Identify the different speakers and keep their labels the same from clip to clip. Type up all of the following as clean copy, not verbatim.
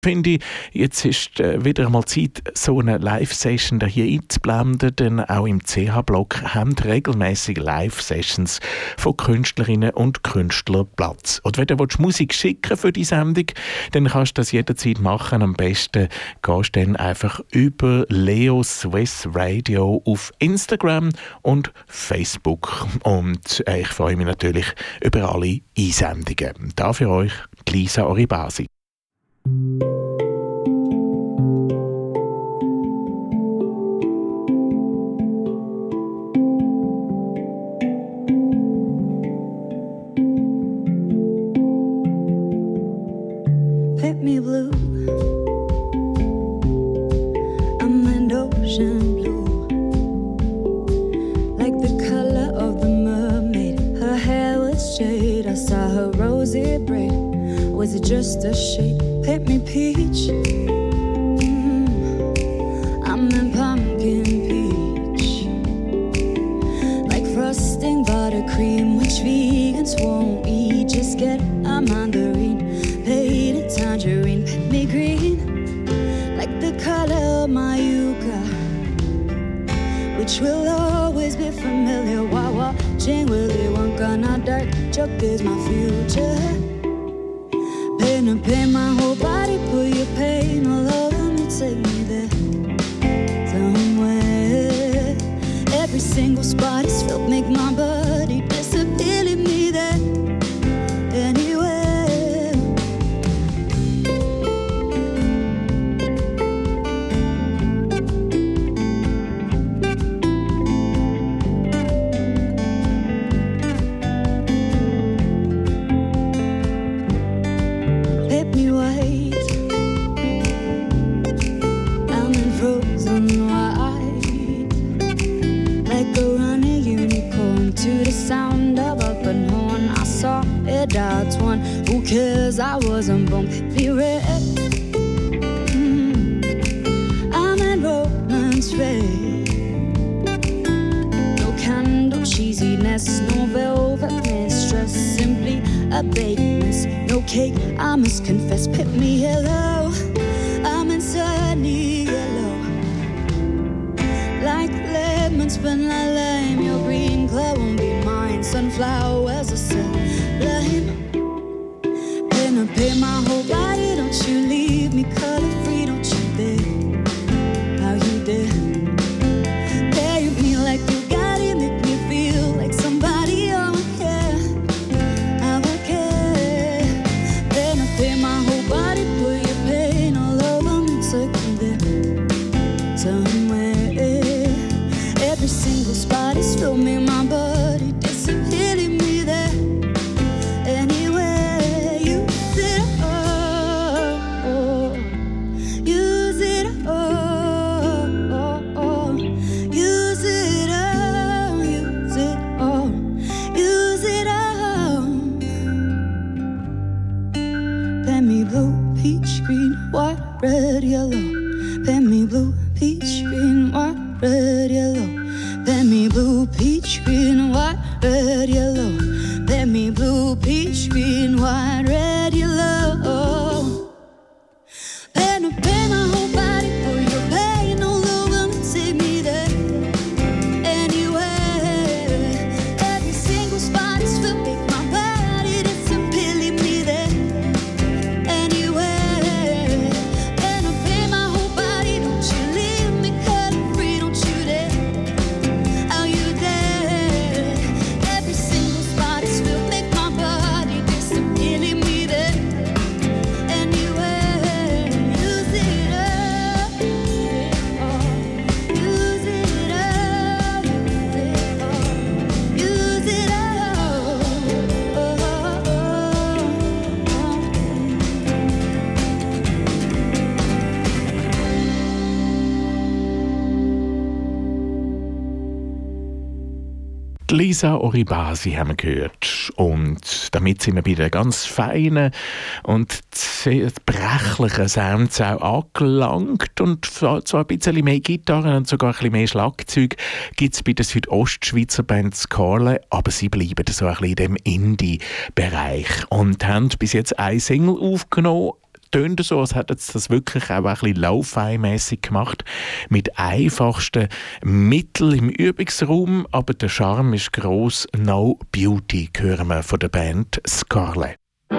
Speaker 1: Finde ich, jetzt ist wieder einmal Zeit, so eine Live-Session hier einzublenden, denn auch im CH-Blog haben regelmäßig Live-Sessions von Künstlerinnen und Künstlern Platz. Und wenn du Musik schicken für die Sendung, dann kannst du das jederzeit machen. Am besten gehst du dann einfach über Leo Swiss Radio auf Instagram und Facebook. Und ich freue mich natürlich über alle Einsendungen. Da für euch Lisa Oribasi.
Speaker 2: Paint me blue, I'm an ocean blue, like the color of the mermaid. Her hair was straight, I saw her rosy braid. Was it just a shade? Paint me peach, I'm in pumpkin peach, like frosting buttercream, which vegans won't eat. Just get a mandarin, painted tangerine. Paint me green, like the color of my yucca, which will always be familiar while watching Willy Wonka. Not dark joke is my future. Paint my whole body, put your pain all over me, take me there somewhere. Every single spot is filled, make my body disappear, leave me there anywhere. Doubts one, who cares? I wasn't born to be red. I'm in romance red. No candle cheesiness, no velvet mistress, simply a bakeness. No cake, I must confess. Pick me yellow, I'm in sunny yellow, like lemons, but not lime. Your green glow won't be mine. Sunflowers are sublime. Paint my whole body, don't you leave me color free, don't you dare, how you dare. Paint me like you got it, make me feel like somebody. I would care, I would care. Then I paint my whole body, put your pain all over me, take me there somewhere. Every single spot is filled, make my body disappear, leave me there anywhere. Red, yellow, paint me blue, peach, green, white, red, yellow. Paint me blue, peach, green, white, red, yellow. Paint me blue, peach, green, white, red, yellow. Paint my whole body, put your pain all over me, take me there anywhere. Every single spot is filled, make my body disappear, leave me there anywhere.
Speaker 1: Lisa Oribasi haben wir gehört. Und damit sind wir bei der ganz feinen und sehr brechlichen Sounds auch angelangt. Und zwar ein bisschen mehr Gitarren und sogar ein bisschen mehr Schlagzeug gibt es bei der Südostschweizer Band Scarlet, aber sie bleiben so ein bisschen in dem Indie-Bereich und haben bis jetzt eine Single aufgenommen. tönt so, als hätten sie das wirklich auch ein bisschen Lo-Fi-mässig gemacht, mit einfachsten Mitteln im Übungsraum, aber der Charme ist gross. No Beauty hören wir von der Band Scarlet.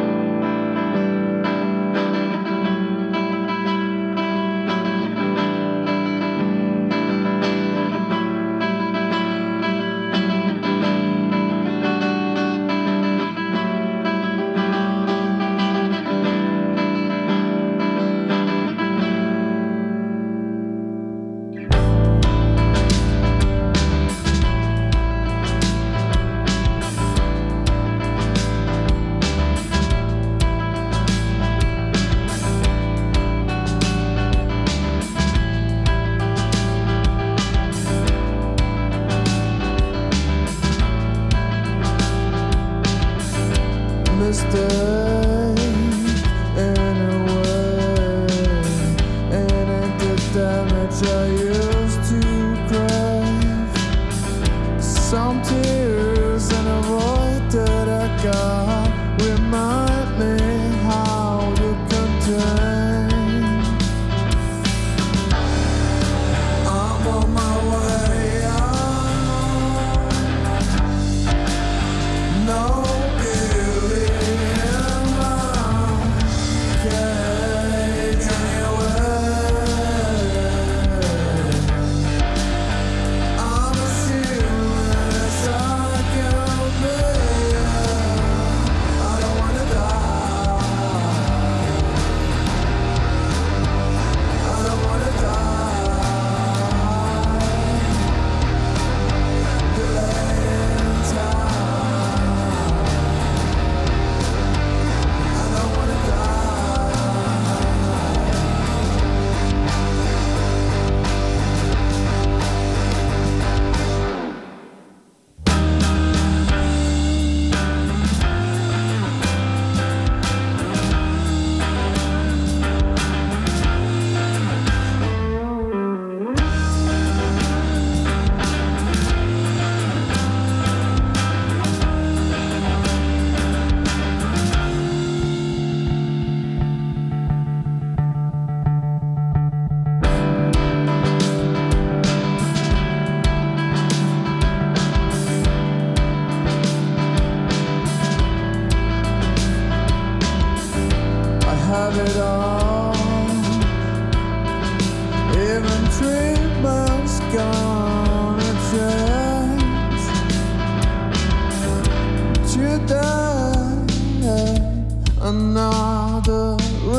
Speaker 2: Another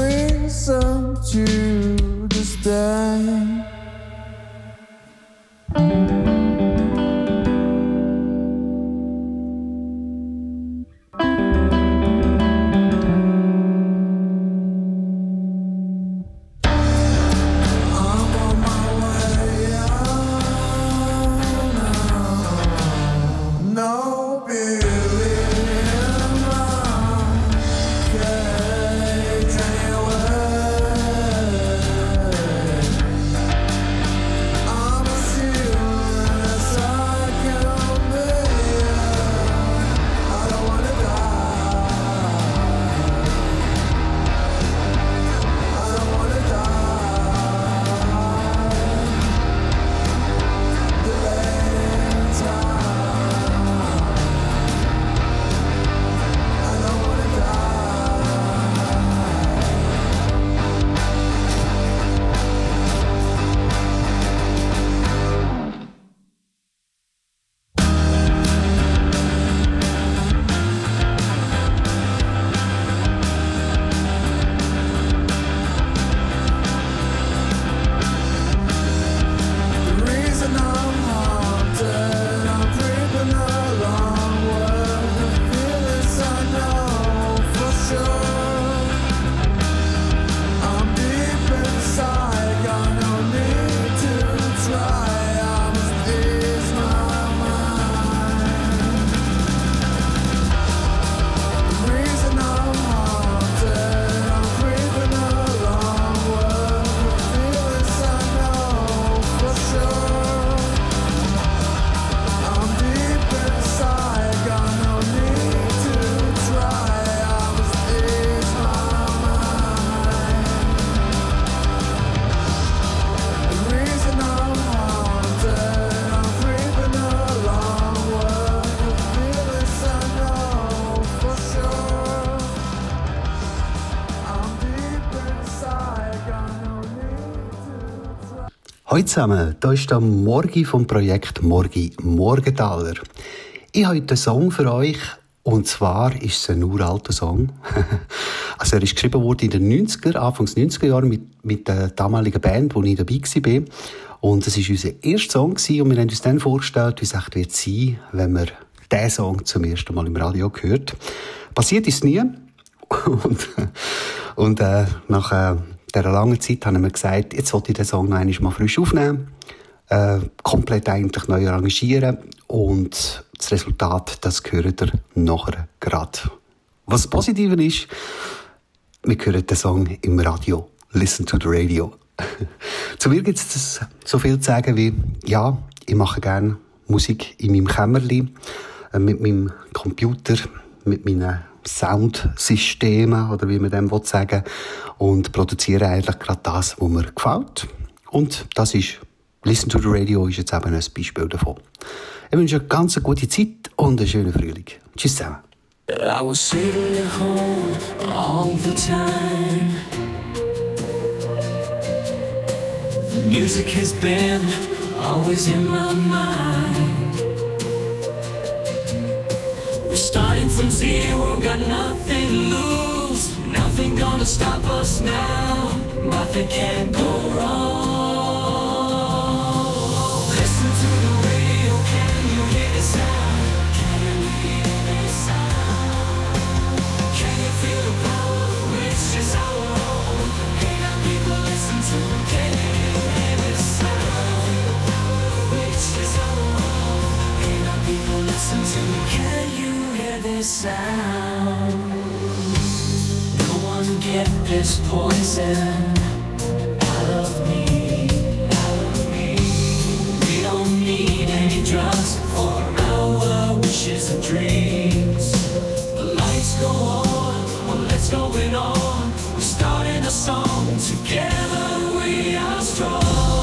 Speaker 2: reason to disdain.
Speaker 3: Hallo zusammen, hier ist der Morgi vom Projekt Morgi Morgenthaler. Ich habe heute einen Song für euch, und zwar ist es ein uralter Song. Also er ist geschrieben worden in den 90er, Anfangs 90er Jahren mit der damaligen Band, wo ich dabei war. Und es war unser erster Song und wir haben uns dann vorgestellt, wie es echt wird sein, wenn wir diesen Song zum ersten Mal im Radio hört. Passiert ist nie. Und nach dieser langen Zeit haben wir gesagt, jetzt wollte ich den Song noch einmal mal frisch aufnehmen, komplett eigentlich neu arrangieren und das Resultat, das hört ihr nachher gerade. Was positiv ist, wir hören den Song im Radio. Listen to the radio. Zu mir gibt es so viel zu sagen wie, ja, ich mache gerne Musik in meinem Kämmerli, mit meinem Computer, mit meinen Soundsystemen, oder wie man dem sagen will, und produziere eigentlich gerade das, was mir gefällt. Und das ist, Listen to the Radio ist jetzt eben ein Beispiel davon. Ich wünsche eine ganz gute Zeit und einen schönen Frühling. Tschüss zusammen.
Speaker 4: I was sitting at home all the time. Music has been always in my mind. We're starting from zero, got nothing to lose. Nothing gonna stop us now. Nothing can go wrong. Listen to the radio, can you hear the sound? Can you hear the sound? Can you feel the power which is our own? Hey now people listen to, can you hear the sound? Which is our own? Hey now people listen to, can you hear this sound? No one get this poison out of me, out of me. We don't need any drugs for our wishes and dreams. The lights go on, well let's going on. We're starting a song, together we are strong.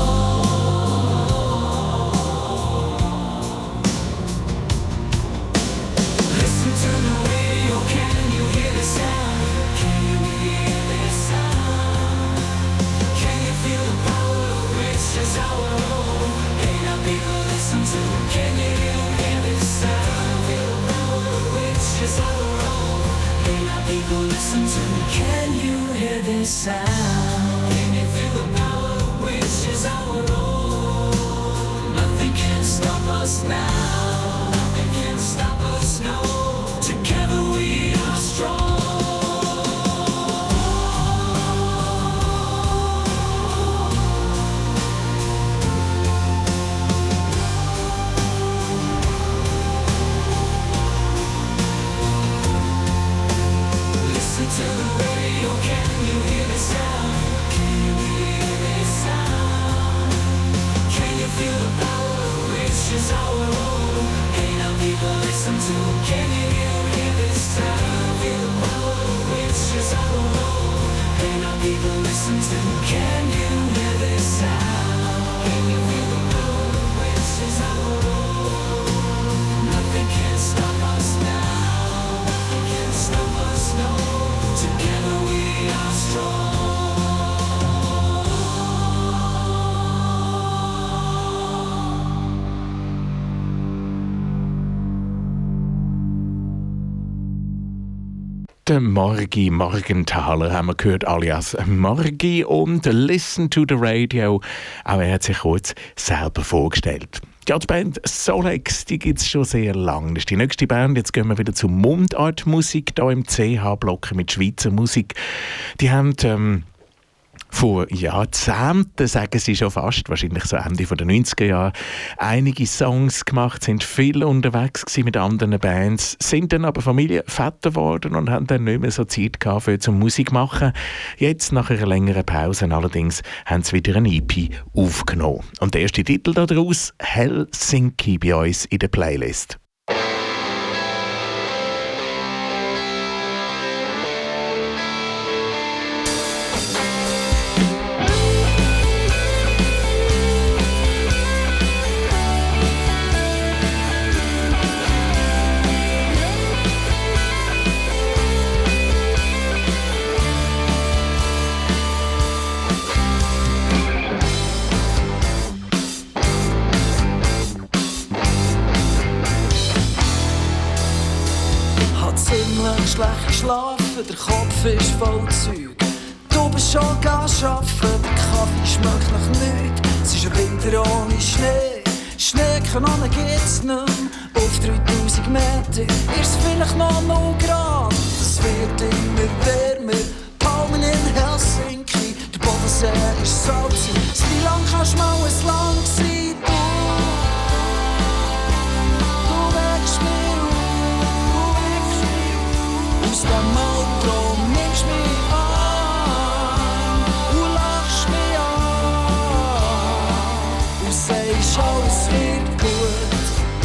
Speaker 4: Listen to the radio, can you hear the sound? Can you hear this sound? Can you feel the power which is our own? Hey now people listen to, can you hear this sound? Feel the power which is our own. Hey now people listen to, can you hear this sound? Can you feel the power which is our own? Nothing can stop us now. Nothing can stop us, no. Together we are strong. Listen to the radio, can you hear the sound? Can you hear this sound? Can you feel the power which is our own? Hey now people listen to, can you hear this sound? Feel the power which is our own. Hey now people listen to, can you hear this sound? Can you feel the power which is our own? Nothing can stop us now. Nothing can stop us, no. Together we are strong.
Speaker 1: Den Morgi Morgenthaler haben wir gehört, alias Morgi, und Listen to the Radio. Auch er hat sich kurz selber vorgestellt. Ja, die Band Solex, die gibt es schon sehr lange. Das ist die nächste Band. Jetzt gehen wir wieder zur Mundartmusik, hier im CH-Block mit Schweizer Musik. Die haben vor Jahrzehnten, sagen sie schon fast, wahrscheinlich so Ende der 90er Jahre, einige Songs gemacht, sind viel unterwegs gewesen mit anderen Bands, sind dann aber Familienväter geworden und haben dann nicht mehr so Zeit gehabt für zum Musik machen. Jetzt, nach einer längeren Pause allerdings, haben sie wieder ein EP aufgenommen. Und der erste Titel daraus, Helsinki, bei uns in der Playlist.
Speaker 5: schlafen, der Kopf ist voll Zeug. Du bist schon arbeiten, der Kaffee schmeckt nach nichts. Es ist ein Winter ohne Schnee, Schneekanonen gibt's nicht mehr. Auf 3000 Meter ist es vielleicht noch 0 Grad. Es wird immer wärmer, Palmen in Helsinki, der Bodensee ist salzig. Sri Lanka ist mal ein Land gewesen, du wächst mich aus dem Auto, nimmst mich an und lachst mich an und sagst, alles wird gut.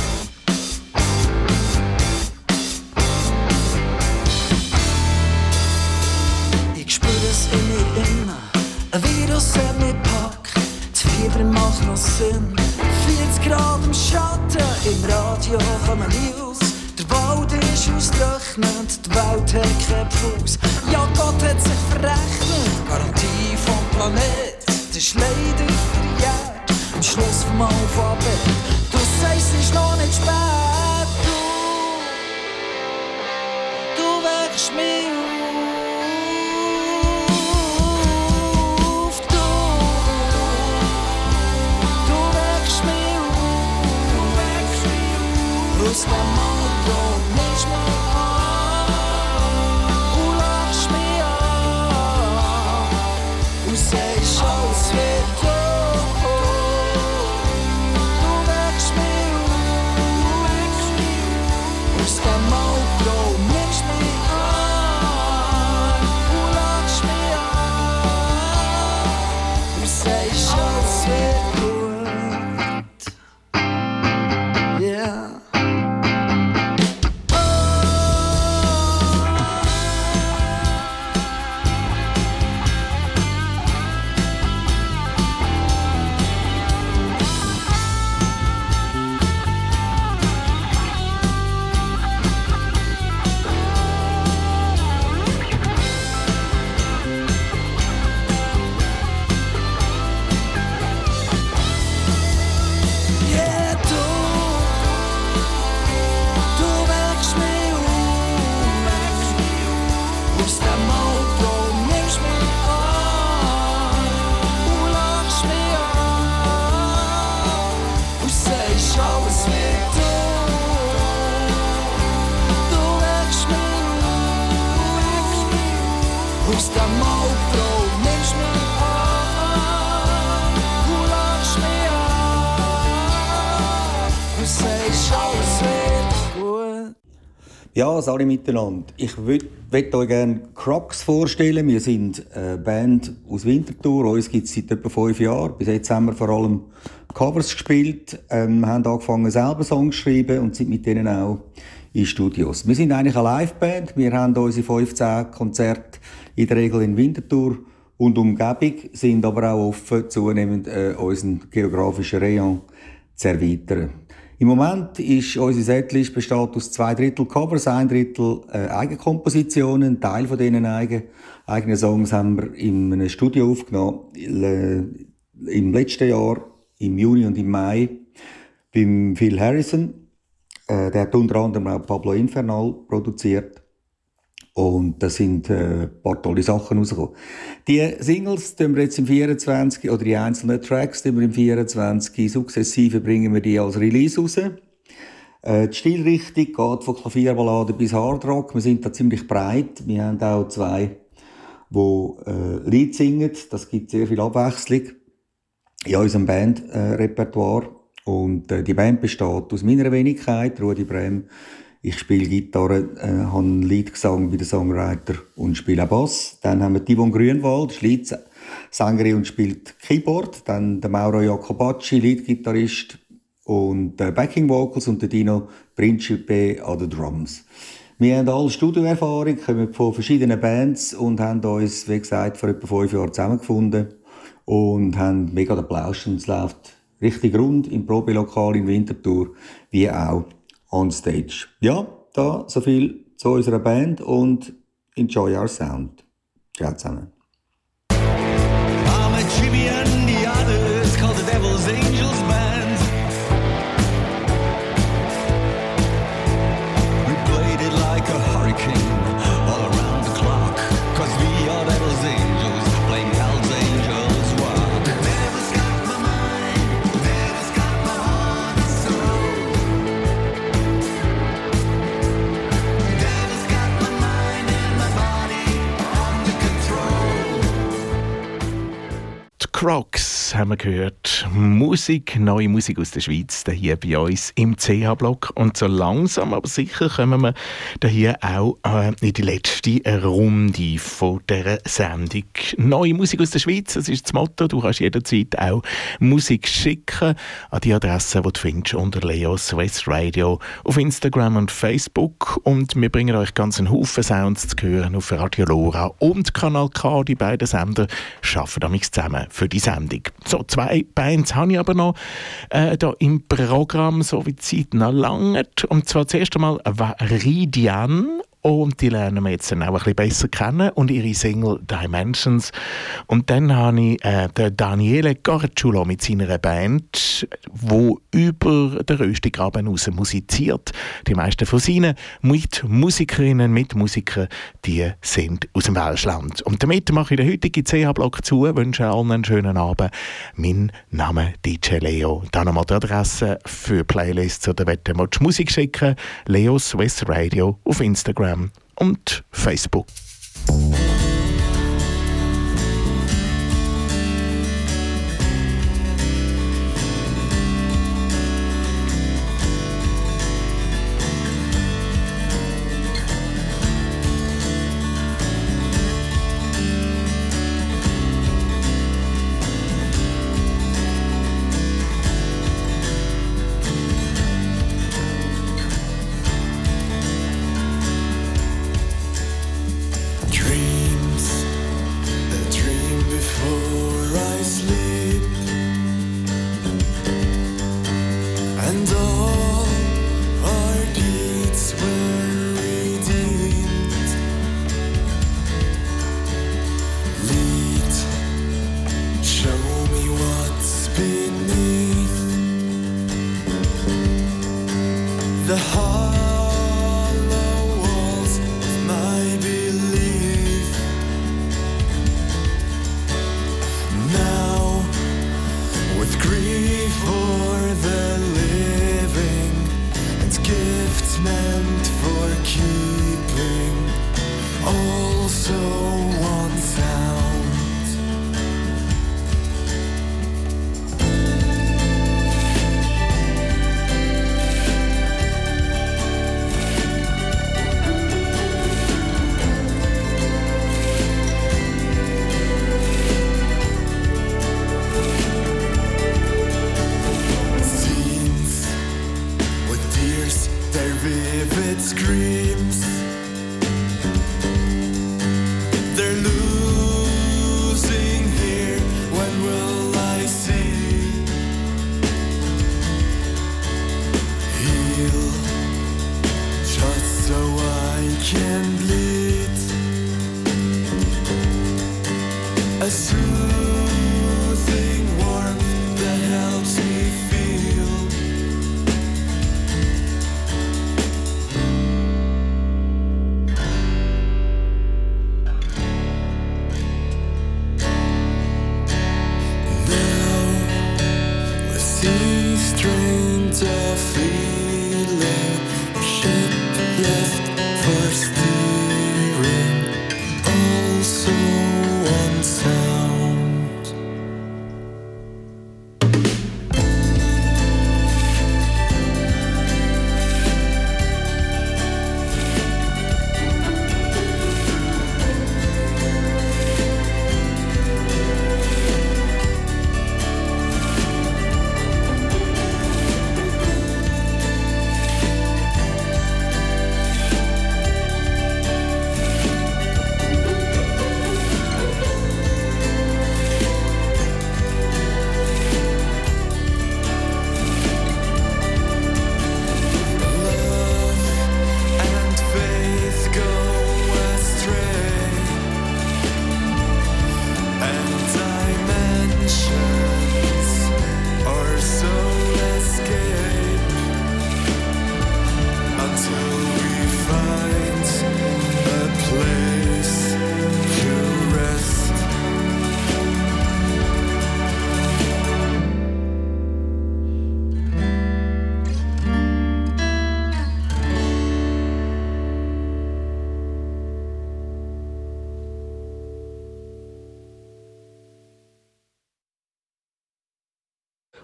Speaker 5: Ich spüre es in mir innen, ein Virus hat mich gepackt, das Fieber macht noch Sinn. 40 Grad im Schatten, im Radio kommen News. Der Wald ist austrocknend, die Welt hat keinen Fuß. Ja, Gott hat sich verrechnet, Garantie vom Planet. Das ist leider verjährt, am Schluss vom Alphabet. Du sagst, es ist noch nicht spät, du wächst mich auf, du wächst mich auf, aus dem Auto nimmst mich an und lachst mich an und sagst, alles wird gut. Du wächst mich auf, aus dem Auto nimmst mich an und lachst mich an und sagst, alles wird gut. Yeah. Aus dem Auto nimmst mich an und lachst mich an und sagst, alles wird gut.
Speaker 6: Ja, alle miteinander. Ich würde euch gerne Crocs vorstellen. Wir sind eine Band aus Winterthur. Uns gibt es seit etwa 5 Jahren. Bis jetzt haben wir vor allem Covers gespielt. Wir haben angefangen, selber Songs zu schreiben und sind mit denen auch in Studios. Wir sind eigentlich eine Liveband. Wir haben unsere 15 Konzerte in der Regel in Winterthur und Umgebung, sind aber auch offen, zunehmend unseren geografischen Rayon zu erweitern. Im Moment ist unsere Setlist besteht aus 2/3 Covers, 1/3 Eigenkompositionen. Ein Teil von diesen eigenen Songs haben wir in einem Studio aufgenommen. Im letzten Jahr, im Juni und im Mai, beim Phil Harrison. Der hat unter anderem auch Pablo Infernal produziert. Und da sind ein paar tolle Sachen rausgekommen. Die Singles tun wir jetzt im 24, oder die einzelnen Tracks tun wir im 24, sukzessive bringen wir die als Release raus. Die Stilrichtung geht von Klavierballade bis Hardrock. Wir sind da ziemlich breit. Wir haben auch 2, die Lied singen. Das gibt sehr viel Abwechslung in unserem Bandrepertoire. Und die Band besteht aus meiner Wenigkeit, Rudi Brem. Ich spiele Gitarre, habe ein Lied gesungen bei den Songwriter und spiele auch Bass. Dann haben wir Yvonne Grünwald, ist Leadsängerin und spielt Keyboard. Dann der Mauro Jacobacci, Leadgitarrist und Backing Vocals und der Dino Principe an den Drums. Wir haben alle Studioerfahrung, kommen von verschiedenen Bands und haben uns, wie gesagt, vor etwa 5 Jahren zusammengefunden und haben mega den Plausch. Es läuft richtig rund im Probelokal in Winterthur, wie auch on stage. Ja, da so viel zu unserer Band und enjoy our sound. Ciao zusammen.
Speaker 7: I'm a Jimmy and the others called the Devil's Angels Band. We played it like a hurricane all
Speaker 1: Crocs haben wir gehört. Musik, neue Musik aus der Schweiz, hier bei uns im CH-Block. Und so langsam, aber sicher kommen wir hier auch in die letzte Runde von dieser Sendung. Neue Musik aus der Schweiz, das ist das Motto. Du kannst jederzeit auch Musik schicken an die Adresse, die du findest unter Leos West Radio auf Instagram und Facebook. Und wir bringen euch ganz einen Haufen Sounds zu hören auf Radio Lora und Kanal K. Die beiden Sender arbeiten damals zusammen für die Sendung. So, 2 Bands habe ich aber noch da im Programm, so wie die Zeit noch langt. Und zwar zuerst einmal Ridian. Und die lernen wir jetzt dann auch ein bisschen besser kennen und ihre Single Dimensions. Und dann habe ich den Daniele Garciulo mit seiner Band, wo über den Röstigraben raus musiziert. Die meisten von seinen Musikerinnen, Mitmusiker, die sind aus dem Welschland. Und damit mache ich den heutigen CH-Block zu, wünsche allen einen schönen Abend. Mein Name DJ Leo. Dann nochmal die Adresse für Playlists oder wenn du Musik schicken, Leos West Radio auf Instagram und Facebook.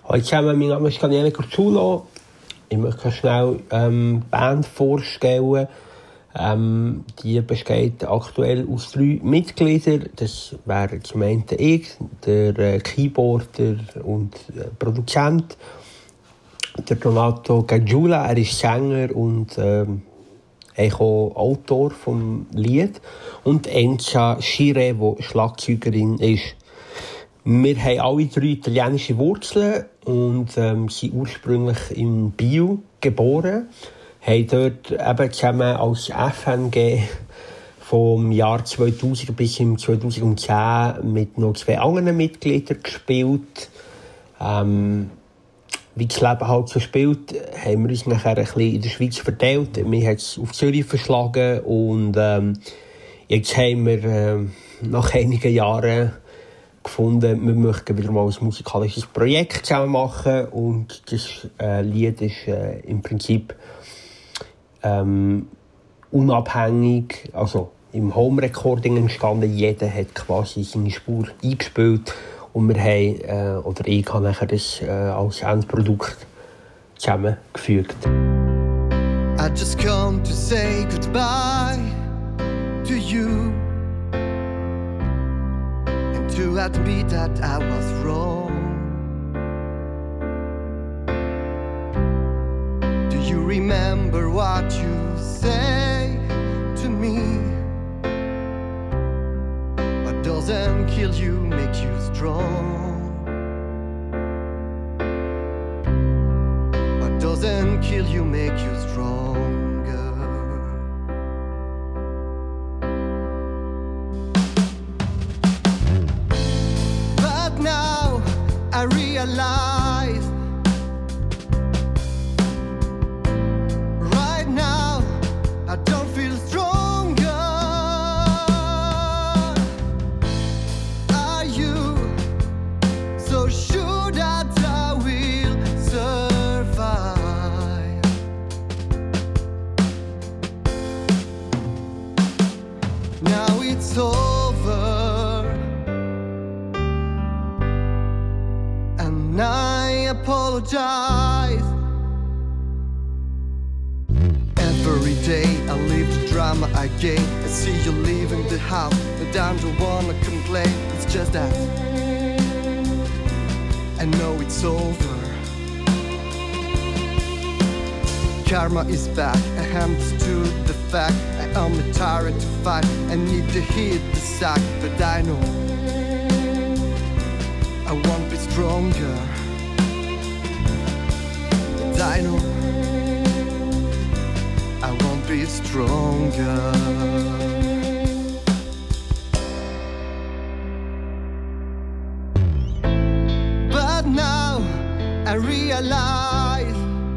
Speaker 8: Hallo zusammen, mein Name ist Daniele Curciulo. Ich möchte schnell Band vorstellen. Die besteht aktuell aus 3 Mitgliedern. Das wären zum einen ich, der Keyboarder und Produzent, der Donato Gaggiula, er ist Sänger und auch Autor vom Lied, und Enza Shire, die Schlagzeugerin ist. Wir haben alle 3 italienische Wurzeln und sind ursprünglich in Biel geboren. Haben dort eben zusammen als FNG vom Jahr 2000 bis 2010 mit noch 2 anderen Mitgliedern gespielt. Wie das Leben halt so spielt, haben wir uns nachher ein bisschen in der Schweiz verteilt. Wir haben es auf Zürich verschlagen und jetzt haben wir nach einigen Jahren gefunden, wir möchten wieder mal ein musikalisches Projekt zusammen machen, und das Lied ist im Prinzip unabhängig, also im Home Recording entstanden. Jeder hat quasi seine Spur eingespielt und wir haben, oder ich habe nachher das als Endprodukt zusammengefügt.
Speaker 7: I just come to say goodbye to you and to admit that I was wrong. Do you remember what you say to me? What doesn't kill you make you strong. What doesn't kill you make you stronger. But now I realize, right now I don't feel stronger. Are you so sure that I will survive? Now it's over, and I apologize. Every day I live the drama again. I see you leaving the house, but I don't wanna complain. It's just that I know it's over. Karma is back. I understood the fact. I am tired to fight. I need to hit the sack, but I know I won't be stronger. But I know I won't be stronger. But now I realize,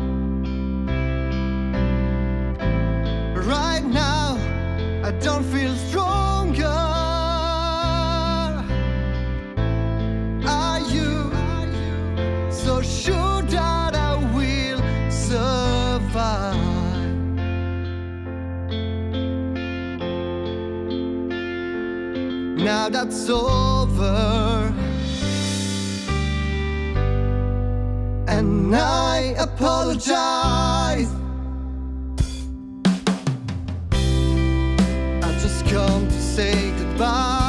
Speaker 7: right now I don't feel stronger. Are you so sure that I will survive? Now that's over, and I apologize. I just come to say goodbye.